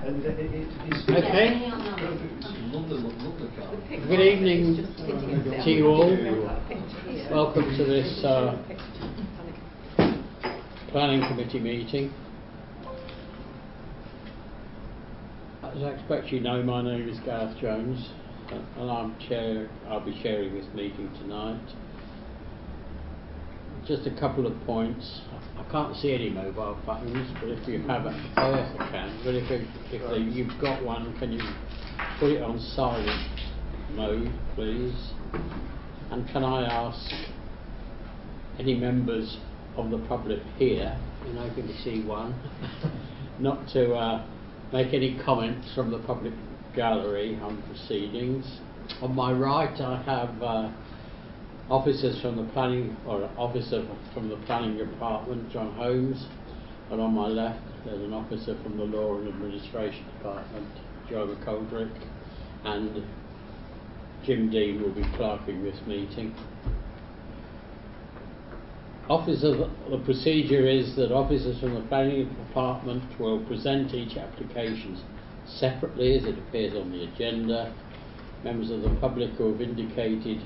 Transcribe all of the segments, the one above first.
And it's Okay. Good evening to you all. Welcome to this planning committee meeting. As I expect you know, my name is Gareth Jones, and I'll be chairing this meeting tonight. Just a couple of points. I can't see any mobile buttons, but if you have it, oh yes I can. But if you've got one, can you put it on silent mode, please? And can I ask any members of the public here, and I can see one, not to make any comments from the public gallery on proceedings. On my right, I have officers from the planning, or an officer from the planning department, John Holmes, and on my left there's an officer from the law and administration department, Joe McGoldrick, and Jim Dean will be clerking this meeting. The procedure is that officers from the planning department will present each application separately as it appears on the agenda. Members of the public who have indicated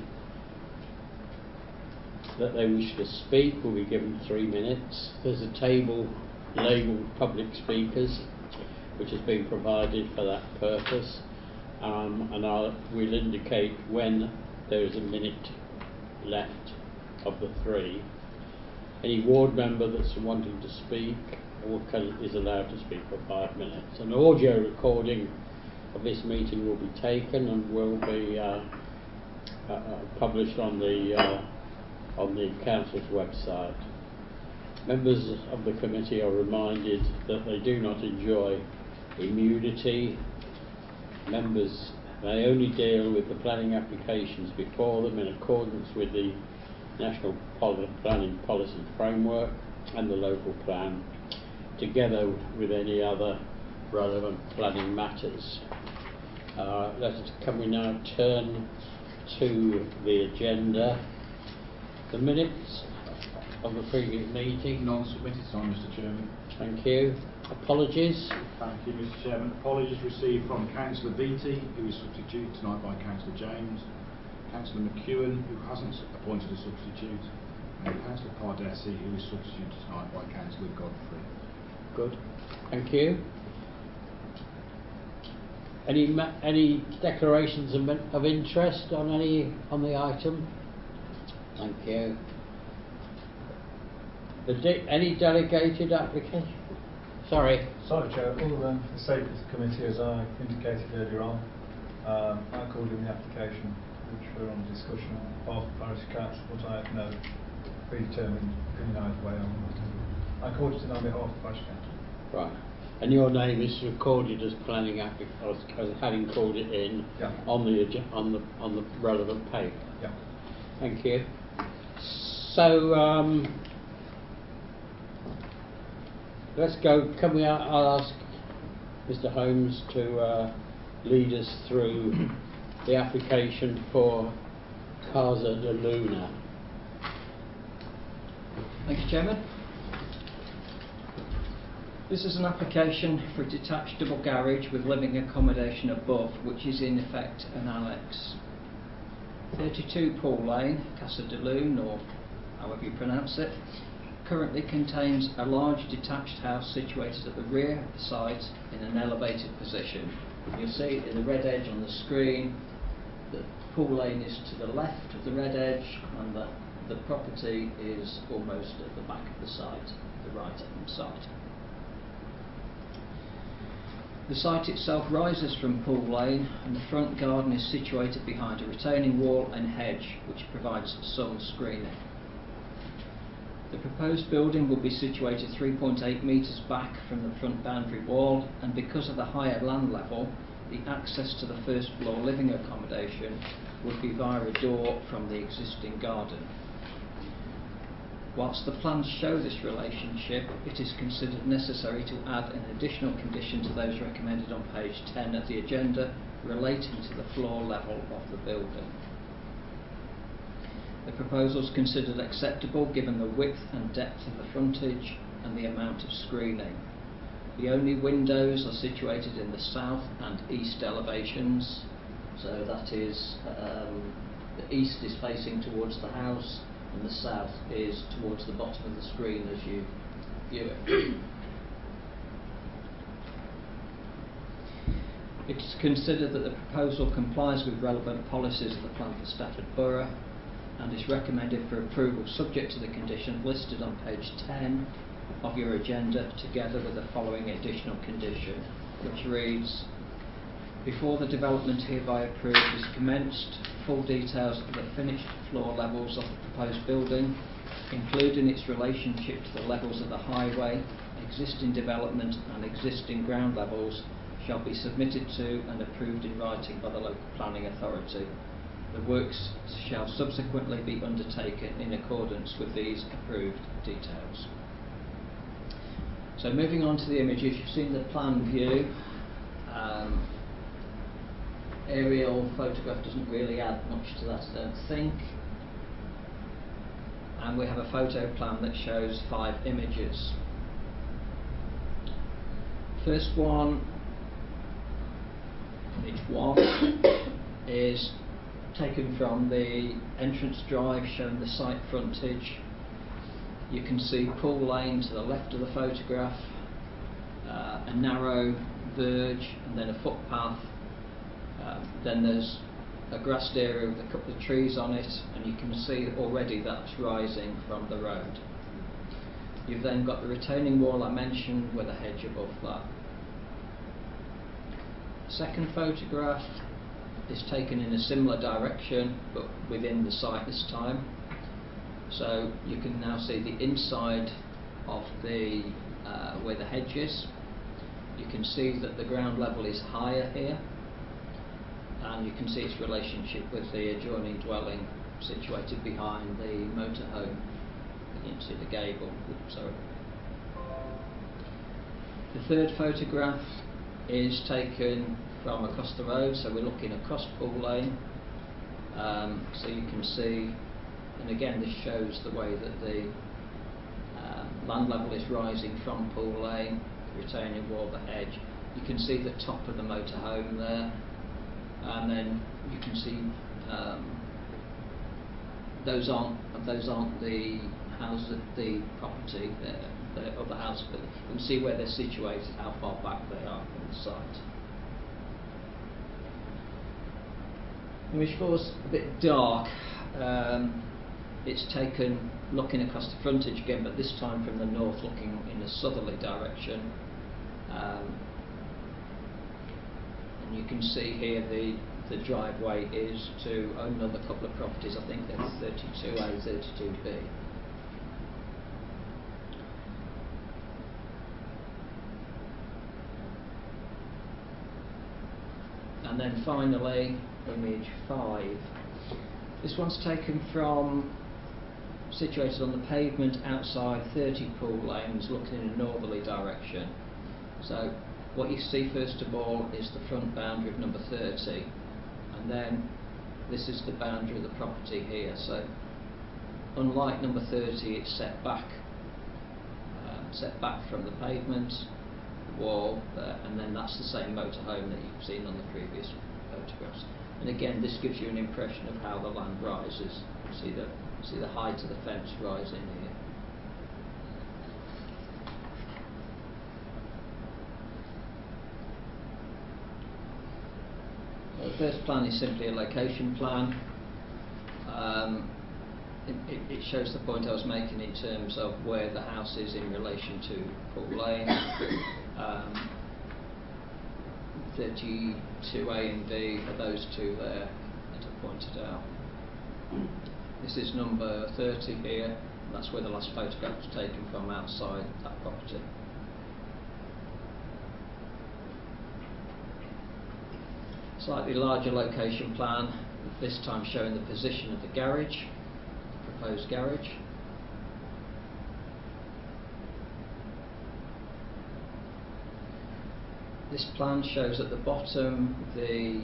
that they wish to speak will be given 3 minutes. There's a table labelled public speakers which has been provided for that purpose, and we'll indicate when there is a minute left of the 3. Any ward member that's wanting to speak is allowed to speak for 5 minutes. An audio recording of this meeting will be taken and will be published on the council's website. Members of the committee are reminded that they do not enjoy immunity. Members may only deal with the planning applications before them in accordance with the National Planning Policy Framework and the local plan, together with any other relevant planning matters. Can we now turn to the agenda? The minutes of the previous meeting. Non-submitted, sorry, Mr. Chairman. Thank you. Apologies. Thank you, Mr. Chairman. Apologies received from Councillor Beattie, who is substituted tonight by Councillor James, Councillor McEwen, who hasn't appointed a substitute, and Councillor Pardesi, who is substituted tonight by Councillor Godfrey. Good. Thank you. Any declarations of interest on the item? Thank you. Any delegated application? Sorry, Chair. For the sake of the committee, as I indicated earlier on, I called in the application which were on discussion of the parish council, but I have no predetermined opinion either way on that. I called it in on behalf of the parish council. Right. And your name is recorded as planning as having called it in on the relevant paper. Yeah. Thank you. So let's go. I'll ask Mr. Holmes to lead us through the application for Casa de Luna. Thank you, Chairman. This is an application for a detached double garage with living accommodation above, which is in effect an annex. 32 Paul Lane, Casa de Luna, or however you pronounce it, currently contains a large detached house situated at the rear of the site in an elevated position. You'll see in the red edge on the screen that Paul Lane is to the left of the red edge, and that the property is almost at the back of the site, the right-hand side. The site itself rises from Pool Lane, and the front garden is situated behind a retaining wall and hedge which provides some screening. The proposed building will be situated 3.8 metres back from the front boundary wall, and because of the higher land level, the access to the first floor living accommodation would be via a door from the existing garden. Whilst the plans show this relationship, it is considered necessary to add an additional condition to those recommended on page 10 of the agenda relating to the floor level of the building. The proposal is considered acceptable given the width and depth of the frontage and the amount of screening. The only windows are situated in the south and east elevations, so that is the east is facing towards the house and the south is towards the bottom of the screen as you view it. It is considered that the proposal complies with relevant policies of the Plan for Stafford Borough and is recommended for approval subject to the conditions listed on page 10 of your agenda, together with the following additional condition, which reads: before the development hereby approved is commenced, full details of the finished floor levels of the proposed building, including its relationship to the levels of the highway, existing development and existing ground levels, shall be submitted to and approved in writing by the local planning authority. The works shall subsequently be undertaken in accordance with these approved details. So moving on to the images, you've seen the plan view. Aerial photograph doesn't really add much to that, I don't think. And we have a photo plan that shows 5 images. First one, image 1, is taken from the entrance drive showing the site frontage. You can see Pool Lane to the left of the photograph, a narrow verge and then a footpath. Then there's a grassed area with a couple of trees on it, and you can see that already that's rising from the road. You've then got the retaining wall I mentioned with a hedge above that. Second photograph is taken in a similar direction but within the site this time. So you can now see the inside of the where the hedge is. You can see that the ground level is higher here, and you can see its relationship with the adjoining dwelling situated behind the motorhome. You can see the gable. Sorry. The third photograph is taken from across the road, so we're looking across Pool Lane. So you can see, and again this shows the way that the land level is rising from Pool Lane, the retaining wall, the hedge. You can see the top of the motorhome there, and then you can see those aren't the houses of the property, the other house, but you can see where they're situated, how far back they are from the site. Image 4 is a bit dark. It's taken looking across the frontage again, but this time from the north, looking in a southerly direction. And you can see here the driveway is to another couple of properties. I think they're 32A, 32B. And then finally, image 5. This one's taken from, situated on the pavement outside 30 Pool Lanes, looking in a northerly direction. So what you see first of all is the front boundary of number 30, and then this is the boundary of the property here. So unlike number 30, it's set back from the pavement, the wall there, and then that's the same motorhome that you've seen on the previous photographs. And again, this gives you an impression of how the land rises. See the height of the fence rising here. The first plan is simply a location plan. It shows the point I was making in terms of where the house is in relation to Pool Lane. 32A and B are those two there that I pointed out. This is number 30 here, and that's where the last photograph was taken from, outside that property. Slightly larger location plan, this time showing the position of the garage, the proposed garage. This plan shows at the bottom the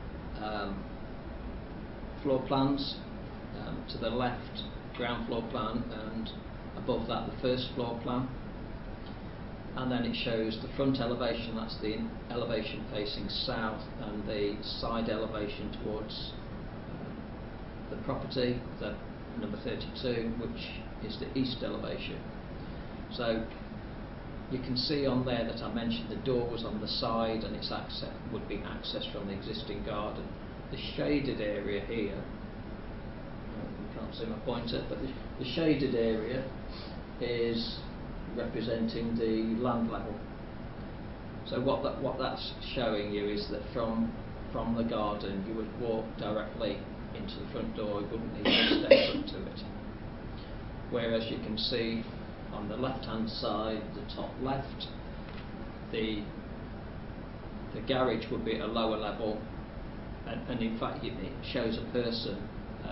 floor plans, to the left ground floor plan, and above that the first floor plan. and then it shows the front elevation, that's the elevation facing south, and the side elevation towards the property, the number 32, which is the east elevation. So you can see on there that I mentioned the door was on the side and its access would be accessed from the existing garden. The shaded area here, you can't see my pointer, but the shaded area is representing the land level. So what that's showing you is that from the garden you would walk directly into the front door, you wouldn't need to step up to it. Whereas you can see on the left hand side, the top left, the garage would be at a lower level, and in fact it shows a person,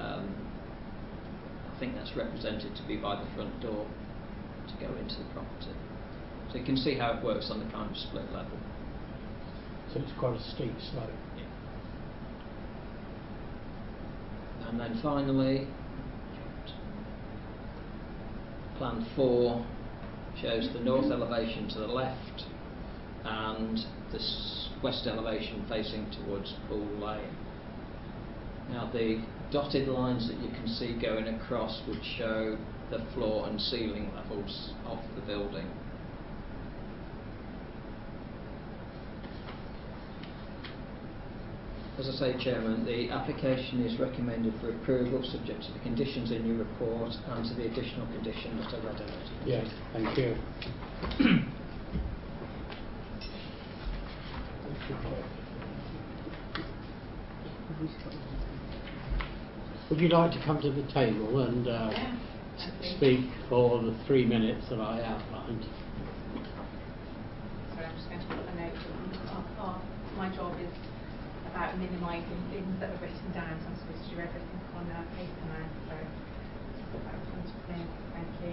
I think that's represented to be by the front door to go into the property. So you can see how it works on the kind of split level. So it's quite a steep slope. Yeah. And then finally, plan 4 shows the north elevation to the left and the west elevation facing towards Pool Lane. Now the dotted lines that you can see going across would show the floor and ceiling levels of the building. As I say, Chairman, the application is recommended for approval subject to the conditions in your report and to the additional condition that I read out. Yeah, thank you. Would you like to come to the table and speak for the 3 minutes that I outlined? Sorry, I'm just going to put a note on. My job is about minimising things that are written down, so I'm supposed to do everything on paper now, so just put that in front of me. Thank you.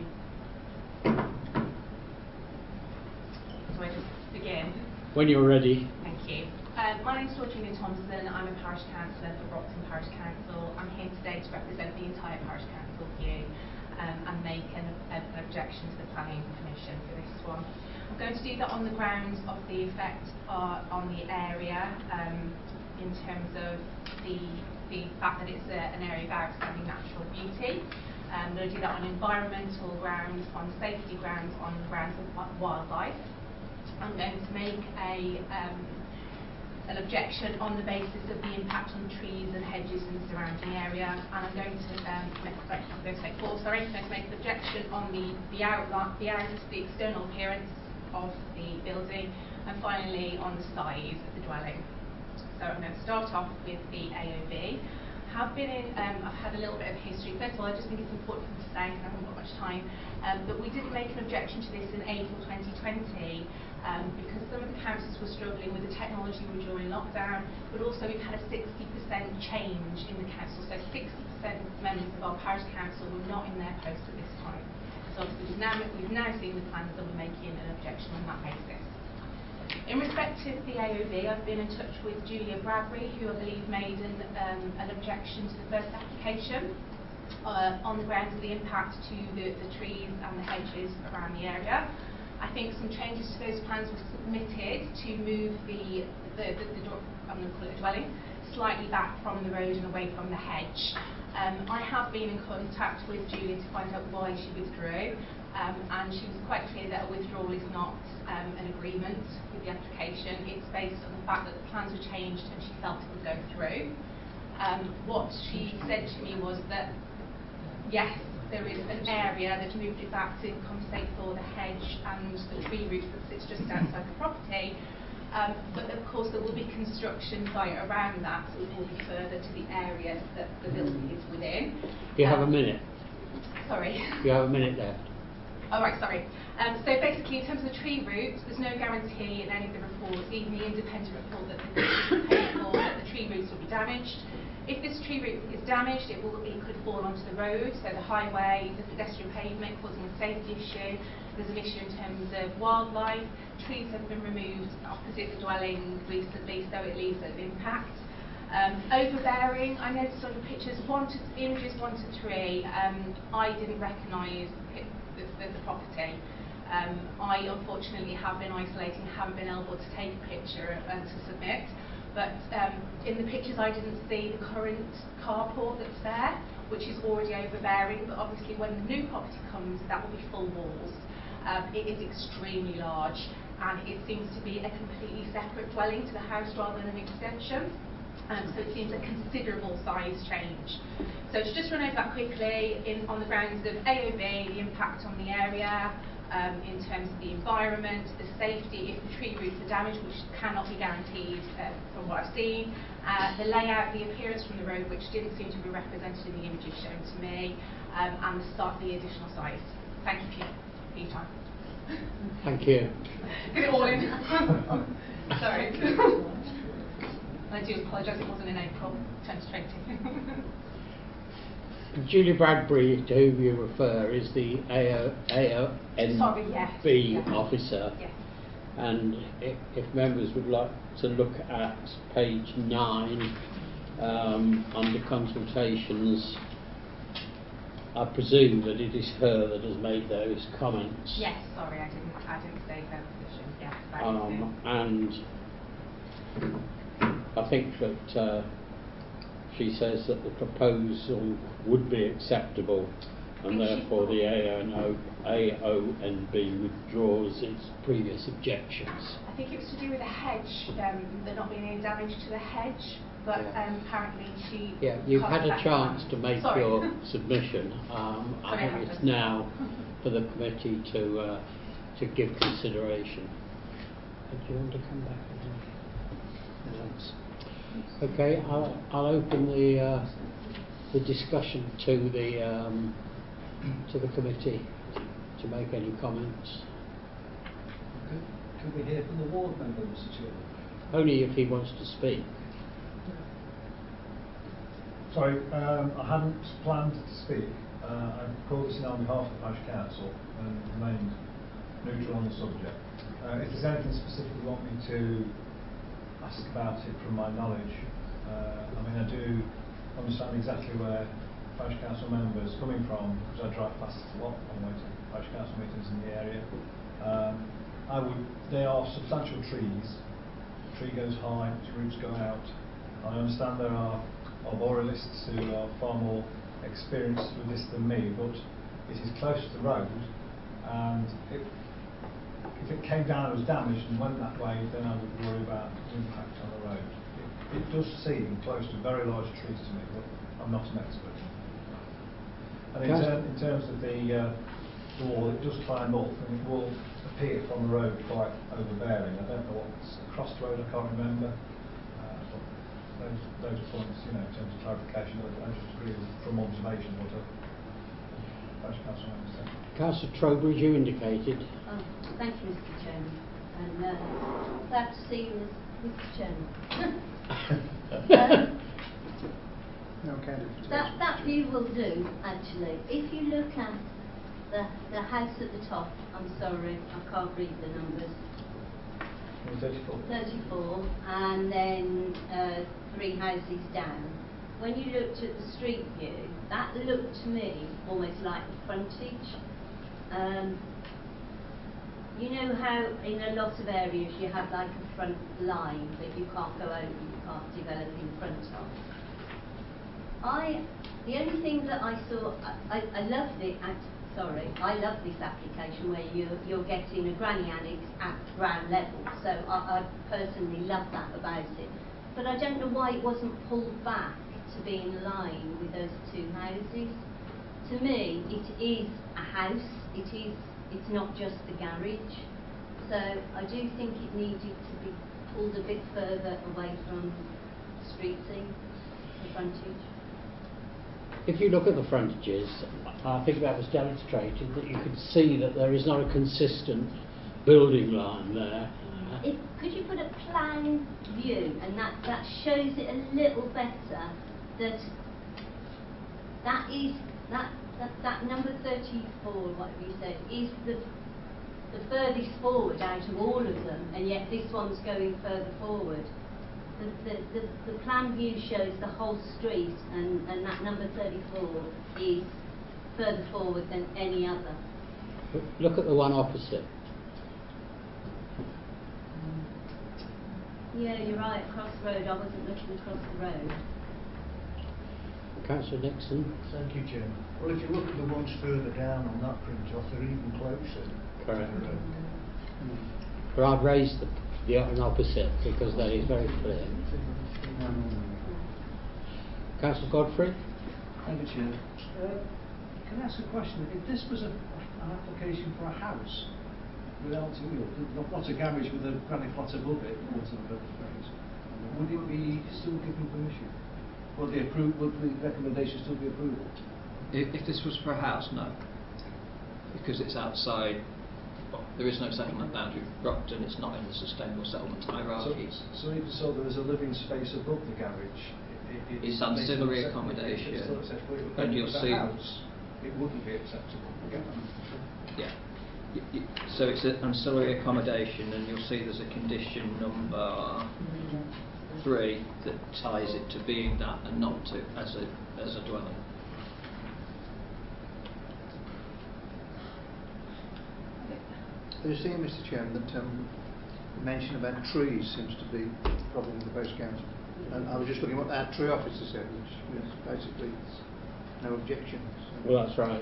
So I just begin. When you're ready. Thank you. My name is Georgina Thompson. I'm a parish councillor for Brockton Parish Council. I'm here today to represent the entire parish council here and make an objection to the planning commission for this one. I'm going to do that on the grounds of the effect on the area in terms of the fact that it's an area of outstanding natural beauty. I'm going to do that on environmental grounds, on safety grounds, on grounds of wildlife. I'm going to make an objection on the basis of the impact on trees and hedges in the surrounding area, and I'm going to make an objection on the external appearance of the building, and finally on the size of the dwelling. So I'm going to start off with the AOB. I've had a little bit of history. First of all, I just think it's important to say, because I haven't got much time, that we did make an objection to this in April 2020 because some of the councils were struggling with the technology during lockdown, but also we've had a 60% change in the council. So 60% members of our parish council were not in their posts at this time. So obviously we've now seen the plans and we're making an objection on that basis. In respect to the AOB, I've been in touch with Julia Bradbury, who I believe made an objection to the first application on the grounds of the impact to the trees and the hedges around the area. I think some changes to those plans were submitted to move the I'm going to call it a dwelling, slightly back from the road and away from the hedge. I have been in contact with Julia to find out why she withdrew, and she was quite clear that a withdrawal is not an agreement with the application. It's based on the fact that the plans were changed and she felt it would go through. What she said to me was that, yes, there is an area that moved it back to compensate for the hedge and the tree root that sits just outside the property, but of course there will be construction site around that, so it will be further to the area that the building is within. You have a minute. Sorry. You have a minute left. Oh, right, sorry. So basically, in terms of the tree roots, there's no guarantee in any of the reports, even the independent report that the paid for, that the tree roots will be damaged. If this tree root is damaged, it could fall onto the road, so the highway, the pedestrian pavement, causing a safety issue. There's an issue in terms of wildlife. Trees have been removed opposite the dwelling recently, so it leaves an impact. Overbearing, I noticed on the pictures, images 1 to 3, I didn't recognise the property. I unfortunately have been isolating, haven't been able to take a picture and to submit, but in the pictures I didn't see the current carport that's there, which is already overbearing, but obviously when the new property comes, that will be full walls. It is extremely large, and it seems to be a completely separate dwelling to the house rather than an extension. So it seems a considerable size change. So to just run over that quickly, on the grounds of AOB, the impact on the area, in terms of the environment, the safety if the tree roots are damaged, which cannot be guaranteed from what I've seen, the layout, the appearance from the road, which didn't seem to be represented in the images shown to me, and the additional size. Thank you for your time. Thank you. Get it all in. Sorry. I do apologise, it wasn't in April 2020. Julie Bradbury, to whom you refer, is the AONB officer. Yes. And if members would like to look at page 9 under consultations, I presume that it is her that has made those comments. Yes, sorry, I didn't say her position. Yes, and I think that she says that the proposal would be acceptable, and therefore the AONB withdraws its previous objections. I think it was to do with the hedge, there not being any damage to the hedge, but apparently she... Yeah, you've had a chance to make your submission. I think it's now for the committee to give consideration. Do you want to come back? Thanks. Okay, I'll open the discussion to the committee to make any comments. Okay. Can we hear from the ward member, Mr. Chairman? Only if he wants to speak. Sorry, I hadn't planned to speak. I've called this in on behalf of the Parish Council and remained neutral on the subject. If there's anything specific you want me to ask about it from my knowledge, I mean, I do understand exactly where Parish Council members are coming from, because I drive past a lot on the way to Parish Council meetings in the area. They are substantial trees. The tree goes high, its roots go out. I understand there are arboralists who are far more experienced with this than me, but it is close to the road, and if it came down and was damaged and went that way, then I would worry about the impact on the road. It does seem close to very large trees to me, but I'm not an expert. And in terms of the wall, it does climb up and it will appear from the road quite overbearing. I don't know what's across the road, I can't remember. But those points, in terms of clarification, I just agree with, from observation, what a Parish Council member said. Councillor Trowbridge, you indicated. Thank you, Mr. Chairman, and glad to see you as Mr. Chairman. That view will do, actually. If you look at the house at the top, I'm sorry, I can't read the numbers. 34, and then 3 houses down. When you looked at the street view, that looked to me almost like the frontage. You know how in a lot of areas you have like a front line that you can't go over, you can't develop in front of. The only thing that I saw, I love this application where you're getting a granny annex at ground level. So I personally love that about it. But I don't know why it wasn't pulled back to be in line with those 2 houses. To me, it is a house. It's not just the garage. So I do think it needed to be pulled a bit further away from the street scene, the frontage. If you look at the frontages, I think that was demonstrated that you could see that there is not a consistent building line there. Could you put a plan view, and that shows it a little better, that number 34, whatever you said, is the furthest forward out of all of them, and yet this one's going further forward. The plan view shows the whole street, and that number 34 is further forward than any other. Look at the one opposite. Yeah, you're right, across the road. I wasn't looking across the road. Councillor Nixon. Thank you, Chair. Well, if you look at the ones further down on that print off, they're even closer Correct. to the road. But I've raised the an opposite because that is very clear. Councillor Godfrey. Thank you, Chair. Can I ask a question? If this was an application for a house without, not a garage with a granny flat above it, for want of a better phrase, would it be still given permission? Would the recommendation still be approval? If this was for a house, no. Because it's outside, well, there is no settlement boundary. Brockton, it's not in the sustainable settlement hierarchy. So even so, there is a living space above the garage. It's ancillary accommodation, and you'll see. House, it wouldn't be acceptable. Yeah. So it's an ancillary accommodation, and you'll see there's a condition number 3 that ties it to being that and not to as a dwelling. Are you seeing, Mr. Chairman, that the mention about trees seems to be a problem with the Parish Council? And I was just looking at what our tree officer said, which was basically no objections. Well, that's right.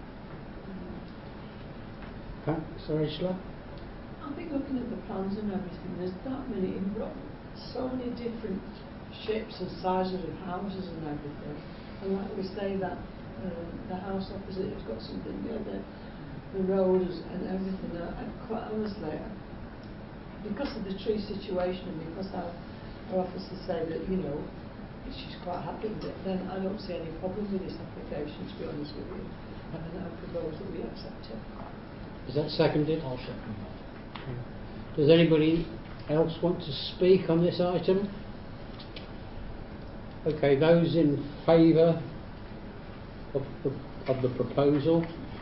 Sorry, Ishla? I think looking at the plans and everything, there's that many in Brockton, so many different shapes and sizes of houses and everything. And like we say that the house opposite has got something the road and everything. And quite honestly, because of the tree situation and because our officers say that, you know, she's quite happy with it, then I don't see any problem with this application, to be honest with you. And I propose that we accept it. Is that seconded? I'll second that. Does anybody else want to speak on this item? Okay, those in favour of the proposal?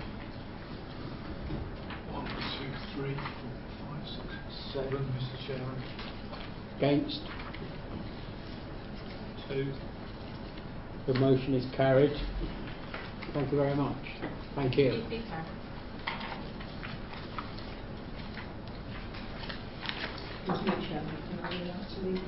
1, 2, 3, 4, 5, 6, 7, Mr. Chairman. Against? 2. The motion is carried. Thank you very much. Thank you. Excuse me, Chairman, can I be allowed to leave?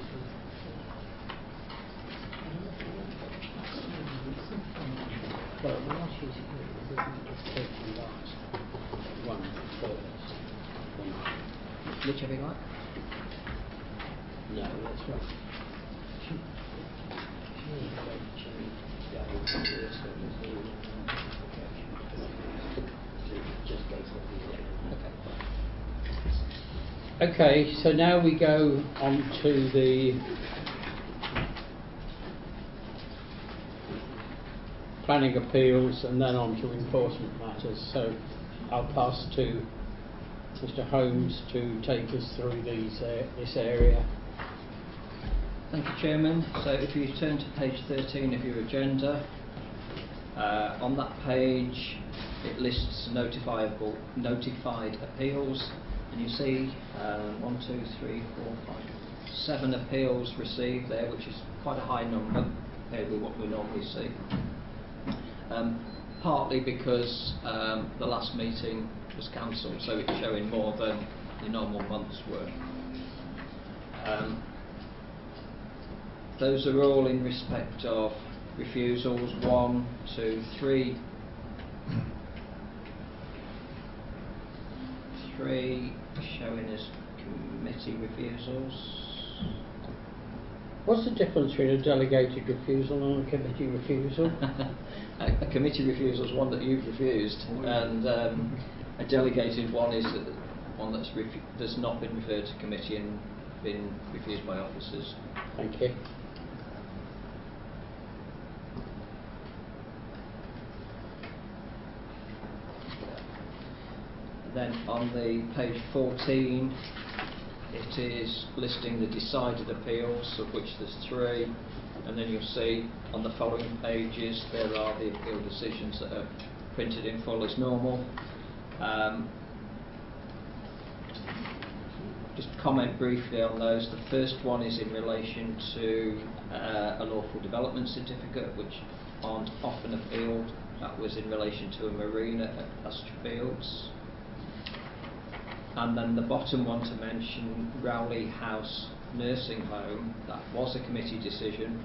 Well, while she's here, isn't just take the last one first? Whichever you like. No, that's right. Okay, so now we go on to the planning appeals and then on to enforcement matters. So I'll pass to Mr. Holmes to take us through this area. Thank you, Chairman. So if you turn to page 13 of your agenda, on that page it lists notified appeals, and you see 1, 2, 3, 4, 5, 7 appeals received there, which is quite a high number compared with what we normally see. Partly because the last meeting was cancelled, so it's showing more than the normal month's worth. Those are all in respect of refusals 1, 2, 3. 3 showing as committee refusals. What's the difference between a delegated refusal and a committee refusal? A committee refusal is one that you've refused, and a delegated one is one that's not been referred to committee and been refused by officers. Thank you. Then on the page 14, it is listing the decided appeals, of which there's 3, and then you'll see on the following pages there are the appeal decisions that are printed in full as normal. Just comment briefly on those. The first one is in relation to a lawful development certificate, which aren't often appealed. That was in relation to a marina at Pasture Fields. And then the bottom one to mention, Rowley House Nursing Home, that was a committee decision.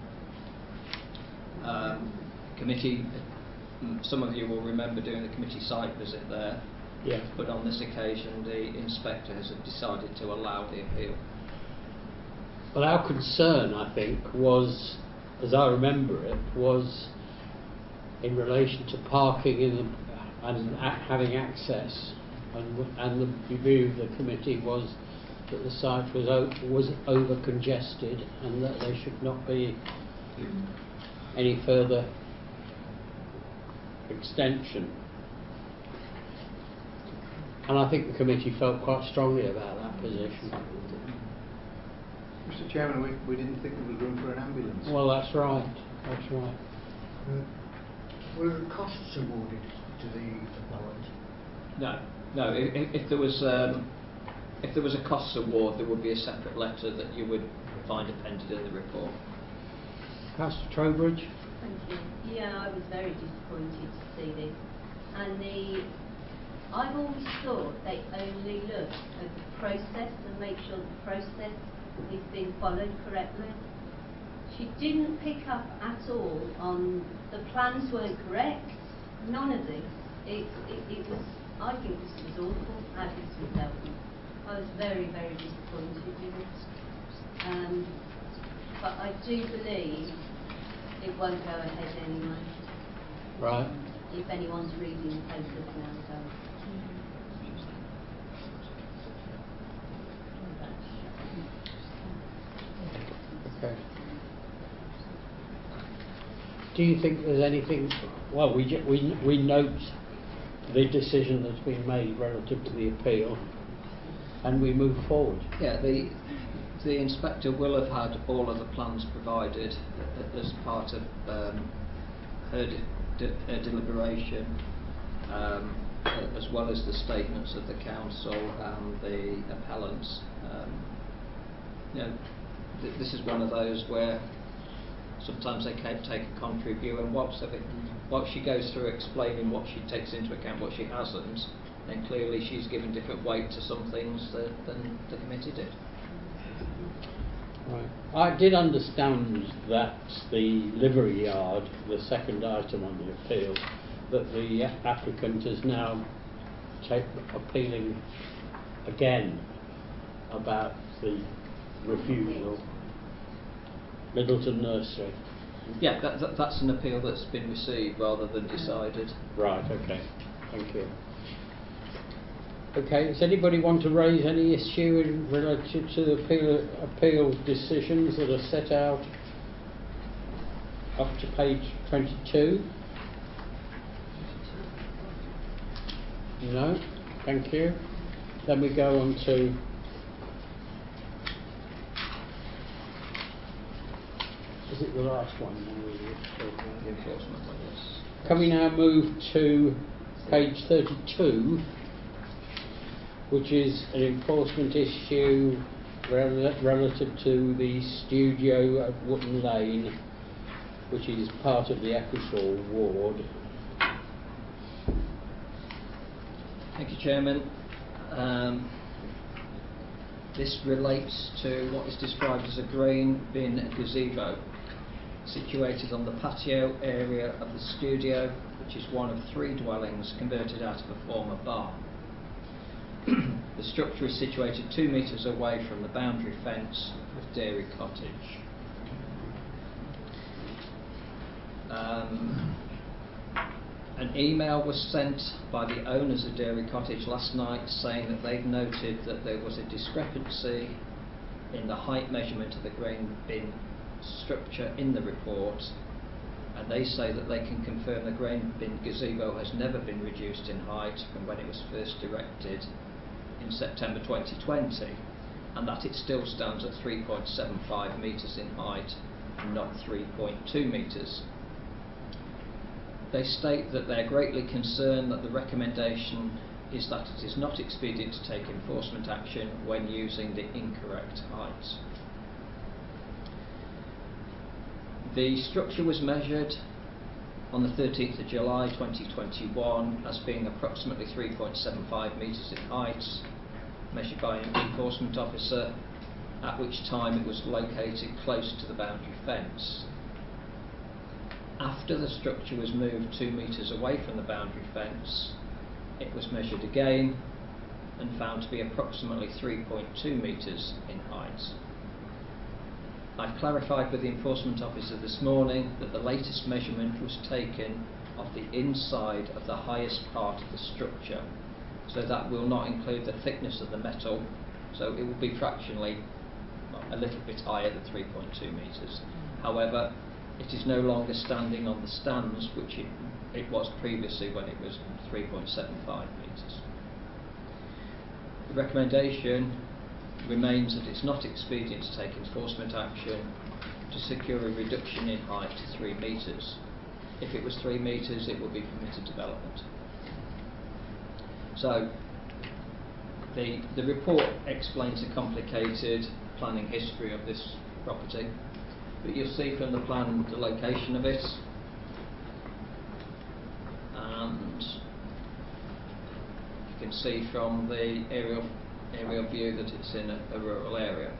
Committee, some of you will remember doing the committee site visit there. Yes. But on this occasion, the inspector has decided to allow the appeal. Well, our concern, I think, was, as I remember it, was in relation to parking in the, and having access, and the view of the committee was that the site was over congested and that there should not be any further extension. And I think the committee felt quite strongly about that position. Mr. Chairman, we didn't think there was room for an ambulance. Well, that's right. That's right. Were the costs awarded to the appellant? No. If there was a costs award, there would be a separate letter that you would find appended in the report. Councillor Trowbridge? Thank you. Yeah, I was very disappointed to see this. And I've always thought they only look at the process and make sure the process is being followed correctly. She didn't pick up at all on the plans weren't correct. None of this. It was. I think this was awful how this was dealt with. I was very, very disappointed with it. But I do believe it won't go ahead anyway. Right. If anyone's reading the papers nowadays. Okay. Do you think there's anything? Well, we note the decision that's been made relative to the appeal, and we move forward. Yeah, the inspector will have had all of the plans provided as part of her deliberation, as well as the statements of the council and the appellants. This is one of those where sometimes they can take a contrary view, and whilst she goes through explaining what she takes into account, what she hasn't, then clearly she's given different weight to some things than the committee did. Right. I did understand that the livery yard, the second item on the appeal, that the applicant is now appealing again about the refusal. Middleton Nursery. Yeah, that's an appeal that's been received rather than decided. Right, okay. Thank you. Okay, does anybody want to raise any issue in relation to the appeal decisions that are set out up to page 22? No? Thank you. Then we go on to is it the last one? The enforcement one, yes. Can we now move to page 32, which is an enforcement issue relative to the studio at Wootton Lane, which is part of the Ecclesall ward. Thank you, Chairman. This relates to what is described as a grain bin gazebo, situated on the patio area of the studio, which is one of 3 dwellings converted out of a former bar. The structure is situated 2 metres away from the boundary fence of Dairy Cottage. An email was sent by the owners of Dairy Cottage last night saying that they've noted that there was a discrepancy in the height measurement of the grain bin structure in the report, and they say that they can confirm the grain bin gazebo has never been reduced in height from when it was first erected in September 2020, and that it still stands at 3.75 metres in height and not 3.2 metres. They state that they're greatly concerned that the recommendation is that it is not expedient to take enforcement action when using the incorrect height. The structure was measured on the 13th of July 2021 as being approximately 3.75 metres in height. measured by an enforcement officer, at which time it was located close to the boundary fence. After the structure was moved 2 metres away from the boundary fence, it was measured again and found to be approximately 3.2 metres in height. I've clarified with the enforcement officer this morning that the latest measurement was taken of the inside of the highest part of the structure, so that will not include the thickness of the metal, so it will be fractionally a little bit higher than 3.2 metres. However, it is no longer standing on the stands, which it was previously when it was 3.75 metres. The recommendation remains that it's not expedient to take enforcement action to secure a reduction in height to 3 metres. If it was 3 metres, it would be permitted development. So, the report explains the complicated planning history of this property, but you'll see from the plan the location of it, and you can see from the aerial view that it's in a rural area.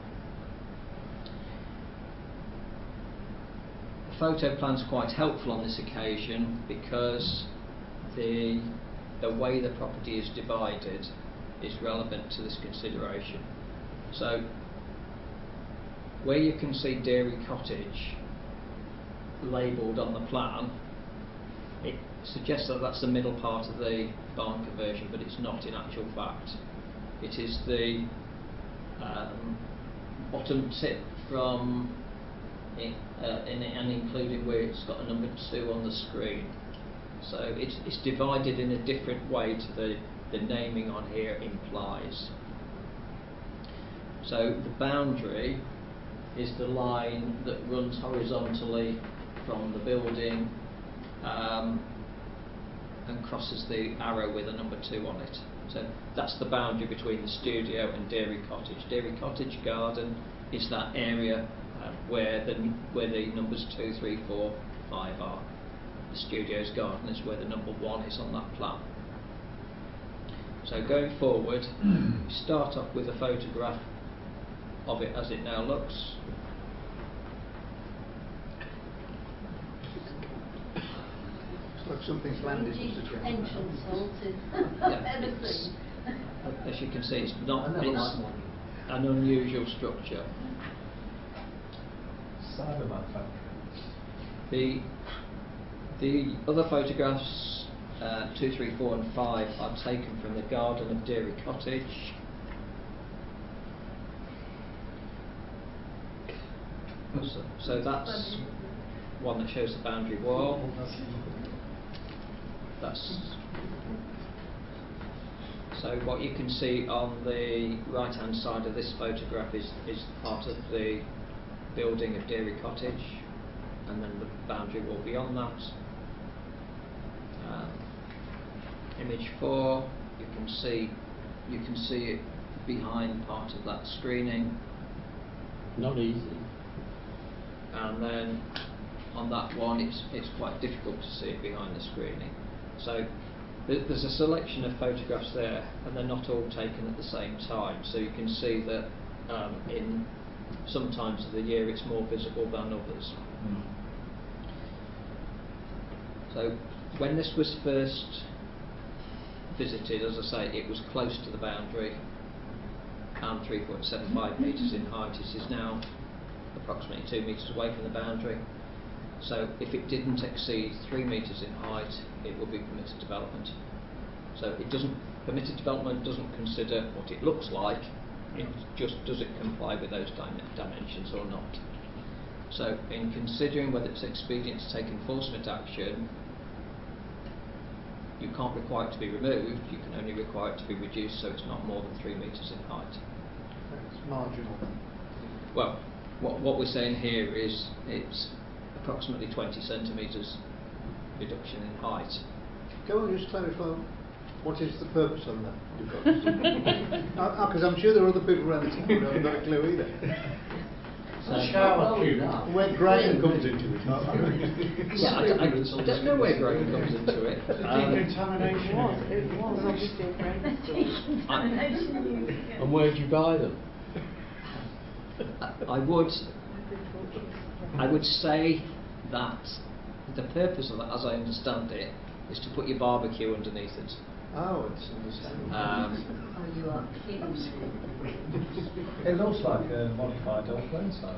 The photo plan's quite helpful on this occasion because the way the property is divided is relevant to this consideration. So, where you can see Dairy Cottage labelled on the plan, it suggests that that's the middle part of the barn conversion, but it's not in actual fact. It is the bottom tip from it, and including where it's got a number 2 on the screen. So it's divided in a different way to the naming on here implies. So the boundary is the line that runs horizontally from the building and crosses the arrow with a number 2 on it. So that's the boundary between the studio and Dairy Cottage. Dairy Cottage garden is that area where the numbers 2, 3, 4, 5 are. The studio's garden is where the number 1 is on that plan. So going forward, we start off with a photograph of it as it now looks. It's like something's landed, Mr. Chairman. Entrance hall to Yeah, everything. As you can see, it's an unusual structure. Cyberman factory. The other photographs, 2, 3, 4 and 5, are taken from the garden of Dairy Cottage. So that's one that shows the boundary wall. So what you can see on the right hand side of this photograph is part of the building of Dairy Cottage, and then the boundary wall beyond that. Image 4, you can see it behind part of that screening. Not easy. And then on that one it's quite difficult to see it behind the screening. So there's a selection of photographs there, and they're not all taken at the same time, so you can see that in some times of the year it's more visible than others. So when this was first visited, as I say, it was close to the boundary and 3.75 metres in height. It is now approximately 2 metres away from the boundary. So if it didn't exceed 3 metres in height, it would be permitted development. So permitted development doesn't consider what it looks like, it just does it comply with those dimensions or not. So in considering whether it's expedient to take enforcement action, you can't require it to be removed, you can only require it to be reduced so it's not more than 3 metres in height. It's marginal. Well, what we're saying here is it's approximately 20 centimetres reduction in height. Can we just clarify what is the purpose of that? Because I'm sure there are other people around the table who haven't got a clue either. Shower queue. Where Graham comes into it. Yeah, I don't know where Graham comes into it. Decontamination. It was obviously a great story. And where do you buy them? I would say that the purpose of that, as I understand it, is to put your barbecue underneath it. Oh, it's understandable. Oh, you are kidding me. It looks like a modified old plane site.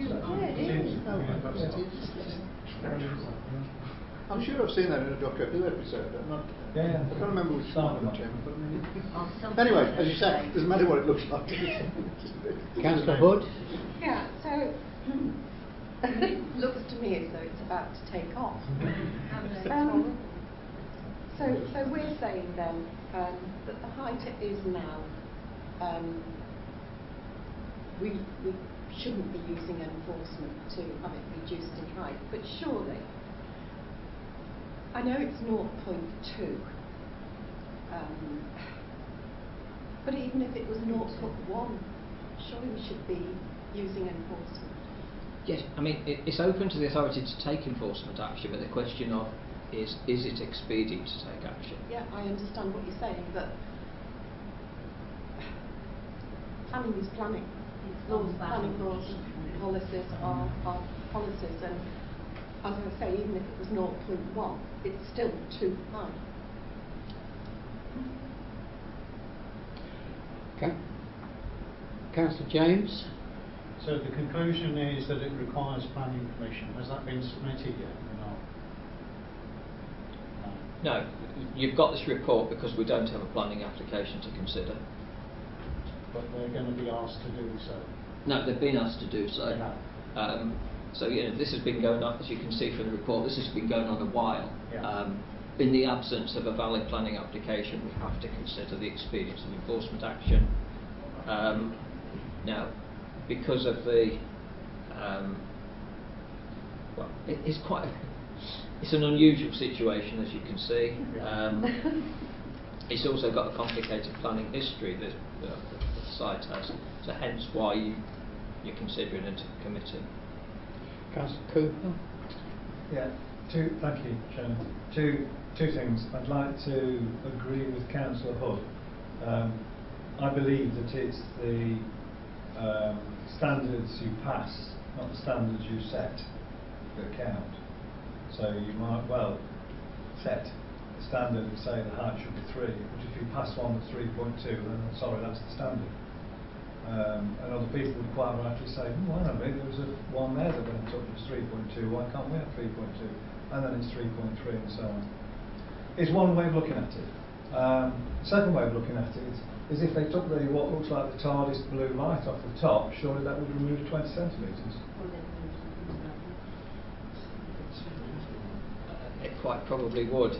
I'm sure I've seen that in a Doctor Who episode. Yeah. I can't remember which Started one, one. Chairman, but I mean, Oh, something anyway, as you like say, that. doesn't matter what it looks like. Councillor Hood? Yeah, so it looks to me as though it's about to take off. So we're saying then that the height it is now, we shouldn't be using enforcement to have it reduced in height, but surely, I know it's 0.2, but even if it was 0.1, surely we should be using enforcement. Yes, I mean, it's open to the authority to take enforcement action, but the question of is it expedient to take action? Yeah, I understand what you're saying, but planning is planning. Laws, planning laws, policies are policies, and as I say, even if it was 0.1, it's still too high. Okay. Councillor James? So the conclusion is that it requires planning permission. Has that been submitted yet or not? No, you've got this report because we don't have a planning application to consider. But they're going to be asked to do so. No, they've been asked to do so. They have. So this has been going on, as you can see from the report, this has been going on a while. Yeah. In the absence of a valid planning application, we have to consider the expedience of enforcement action. Now, because of the, it's an unusual situation, as you can see. It's also got a complicated planning history that the site has, so hence why you're considering it a committee. Councillor Cooper? Yeah, thank you, Chairman. Two things. I'd like to agree with Councillor Hood. I believe that it's the standards you pass, not the standards you set, that count. So you might well set a standard and say the height should be 3, but if you pass one that's 3.2, then sorry, that's the standard. And other people would quite rightly say, well, I mean, there was one there that went up as 3.2, why can't we have 3.2? And then it's 3.3 and so on. It's one way of looking at it. The second way of looking at it is if they took what looks like the TARDIS blue light off the top, surely that would remove 20 centimetres. It quite probably would.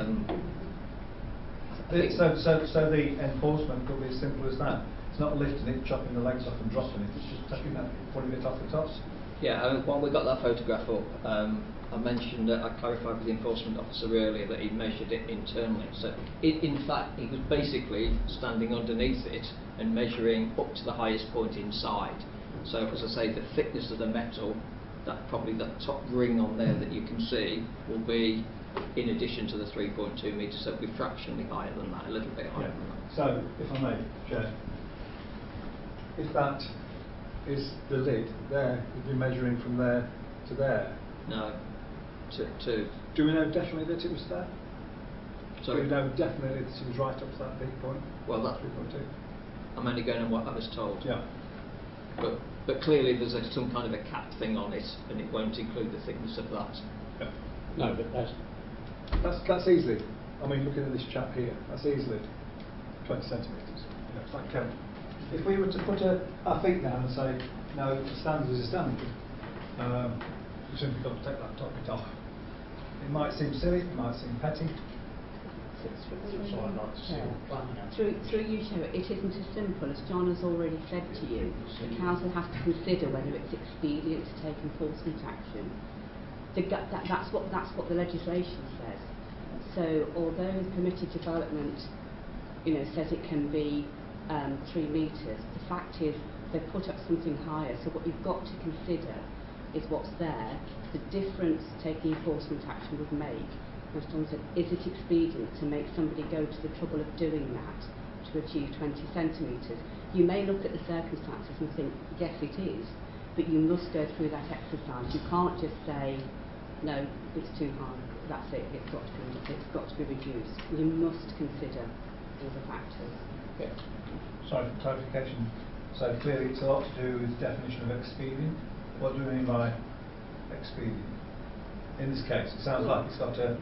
So the enforcement could be as simple as that. It's not lifting it, chopping the legs off and dropping it, it's just taking that, putting it off the tops. Yeah, while we got that photograph up, I mentioned that I clarified with the enforcement officer earlier that he measured it internally. So in fact, he was basically standing underneath it and measuring up to the highest point inside. So as I say, the thickness of the metal, that probably that top ring on there that you can see, will be in addition to the 3.2 metres, so it'll be fractionally higher than that, a little bit higher than that. So, if I may, Chair, if that is the lid there, you'd be measuring from there to there. No, Do we know definitely that it was there? Sorry? Do we know definitely that it was right up to that big point? Well, that 3.2. I'm only going on what I was told. Yeah. But clearly there's some kind of a cap thing on it, and it won't include the thickness of that. Yeah. No, but That's easily. I mean, looking at this chap here, that's easily 20 centimetres. You know, it's like if we were to put our feet down and say, no, the standard is a standard, we simply got to take that top bit off. It might seem silly, it might seem petty. So I'd like to see the planning Through you, Chair, it isn't as simple as John has already said to you. The council has to consider whether it's expedient to take enforcement action. That's what the legislation says. So although permitted development, says it can be 3 metres, the fact is they've put up something higher. So what you've got to consider is what's there. The difference taking enforcement action would make, as John said, is it expedient to make somebody go to the trouble of doing that to achieve 20 centimetres? You may look at the circumstances and think, yes, it is, but you must go through that exercise. You can't just say, no, it's too high, that's it, it's got to be reduced. You must consider all the factors. Yeah. Sorry for clarification. So clearly it's a lot to do with definition of expedient. What do we mean by expedient? In this case, it sounds like it's got a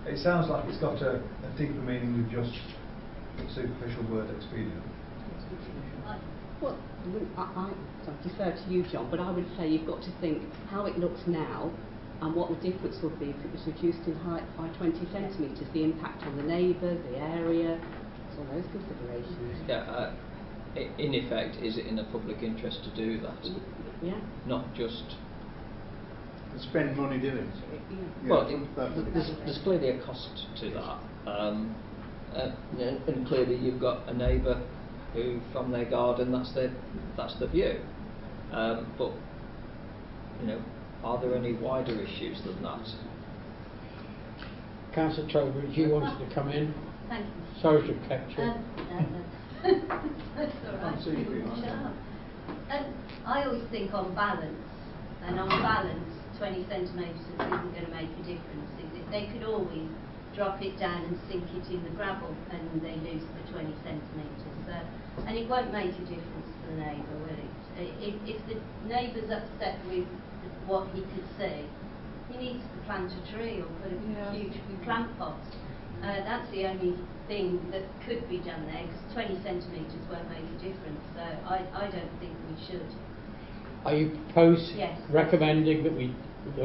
deeper meaning than just the superficial word expedient. Well, I defer to you, John, but I would say you've got to think how it looks now and what the difference would be if it was reduced in height by 20 centimetres, the impact on the neighbour, the area, all those considerations. Yeah, in effect, is it in the public interest to do that? Yeah. Not just... spend money doing it. Yeah. Well, there's clearly a cost to that, and clearly you've got a neighbour who, from their garden, that's the view. But you know, are there any wider issues than that? Councillor Trowbridge, you wanted to come in? Thank you. Sorry to have kept you. That's all right. I always think on balance, and on balance, 20 centimetres isn't going to make a difference, is it? They could always drop it down and sink it in the gravel, and they lose the 20 centimetres. And it won't make a difference to the neighbour, will it? If the neighbour's upset with what he could see, he needs to plant a tree or put a huge plant pot. That's the only thing that could be done there, because 20 centimetres won't make a difference. So I don't think we should. Are you Yes. recommending that we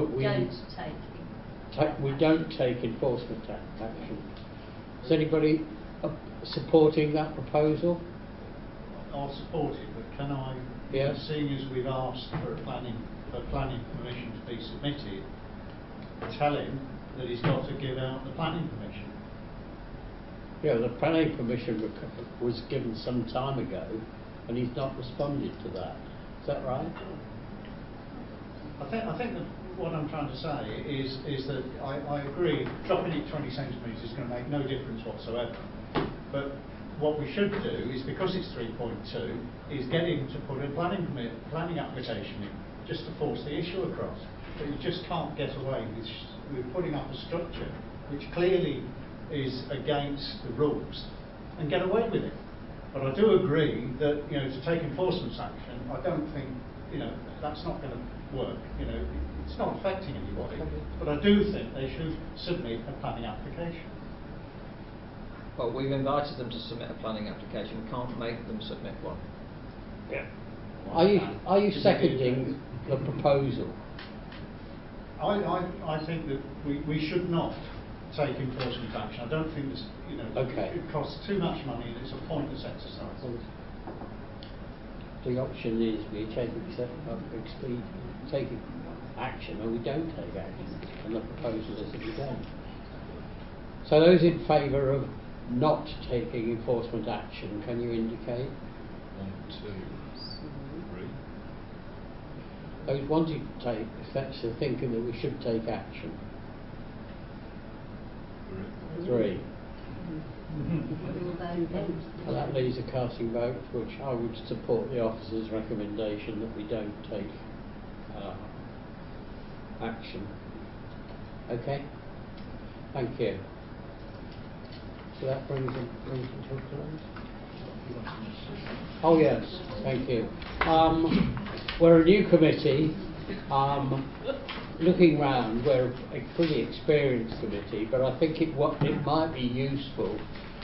don't take enforcement action? Is anybody supporting that proposal? I'll support it, but can I, Yes. seeing as we've asked for planning permission to be submitted, tell him that he's got to give out the planning permission. Yeah, the planning permission was given some time ago, and he's not responded to that. Is that right? I think that what I'm trying to say is that I agree dropping it 20 centimetres is going to make no difference whatsoever. But what we should do is, because it's 3.2, is get him to put a planning application in, just to force the issue across. But you just can't get away with putting up a structure which clearly is against the rules and get away with it. But I do agree that, you know, to take enforcement action, I don't think, you know, that's not going to work. You know, it's not affecting anybody. But I do think they should submit a planning application. Well, we've invited them to submit a planning application. We can't make them submit one. Yeah. Are you seconding the proposal? I think that we should not take enforcement action. I don't think this, you know, Okay. it costs too much money and it's a pointless exercise. The option is we take action or we don't take action, and the proposal is that we don't. So those in favour of not taking enforcement action, can you indicate? 1, 2, 3. Those wanting to take, so thinking that we should take action. 3. And that leaves a casting vote, which I would support the officer's recommendation that we don't take action. Okay? Thank you. So that brings it to a close. Oh yes, thank you. We're a new committee. Looking round, we're a pretty experienced committee, but I think it might be useful